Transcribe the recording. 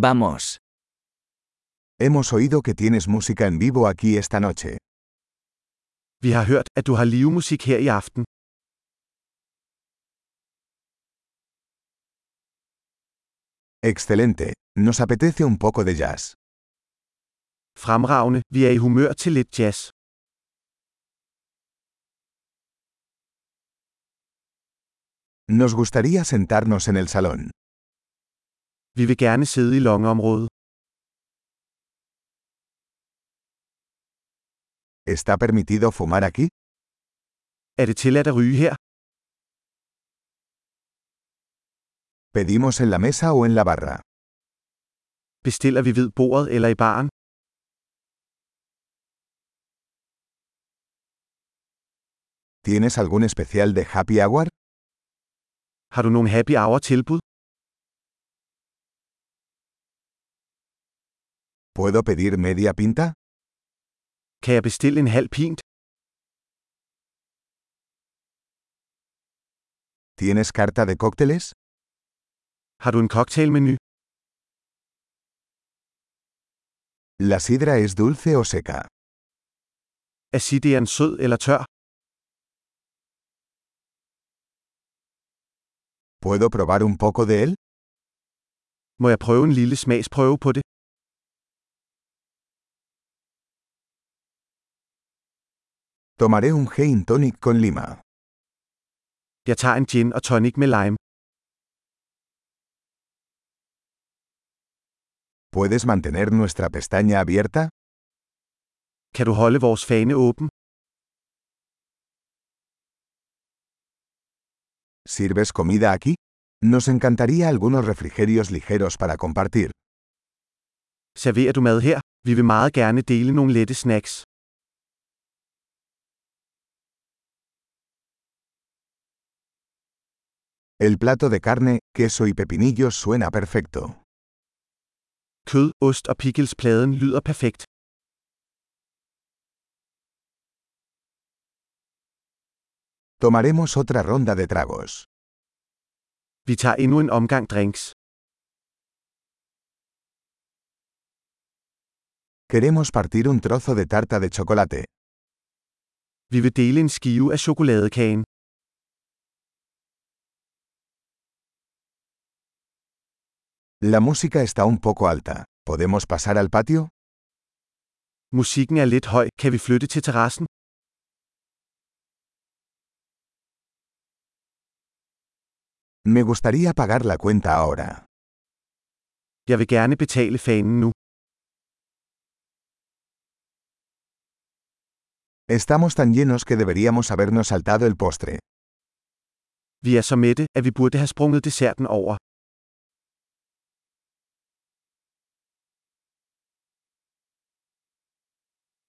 Vamos. Hemos oído que tienes música en vivo aquí esta noche. Vi har hørt, at du har livemusik her i aften. Excelente. Nos apetece un poco de jazz. Fremragende, vi er i humør til lidt jazz. Nos gustaría sentarnos en el salón. Vi vil gerne sidde i longeområdet. ¿Está permitido fumar aquí? Er det tilladt at ryge her? ¿Pedimos en la mesa o en la barra? Bestiller vi ved bordet eller i baren? ¿Tienes algún especial de happy hour? Har du nogle happy hour tilbud? ¿Puedo pedir media pinta? Kan jeg bestille en halv pint? ¿Tienes carta de cócteles? Har du en cocktailmenu? ¿La sidra es dulce o seca? Er cideren sød eller tør? ¿Puedo probar un poco de él? Må jeg prøve en lille smagsprøve på det? Tomaré un gin tonic con lima. Jeg tager en gin og tonic med lime. ¿Puedes mantener nuestra pestaña abierta? Kan du holde vores fane åben? ¿Sirves comida aquí? Nos encantaría algunos refrigerios ligeros para compartir. Serverer du mad her? Vi vil meget gerne dele nogle lette snacks. El plato de carne, queso y pepinillos suena perfecto. Kød, ost og pickles-pladen lyder perfekt. Tomaremos otra ronda de tragos. Vi tager endnu en omgang drinks. Queremos partir un trozo de tarta de chocolate. Vi vil dele en skive af chokoladekagen. La música está un poco alta. ¿Podemos pasar al patio? Musikken er lidt høj. Kan vi flytte til terrassen? Me gustaría pagar la cuenta ahora. Jeg vil gerne betale fanen nu. Estamos tan llenos que deberíamos habernos saltado el postre. Vi er så mætte, at vi burde have sprunget desserten over.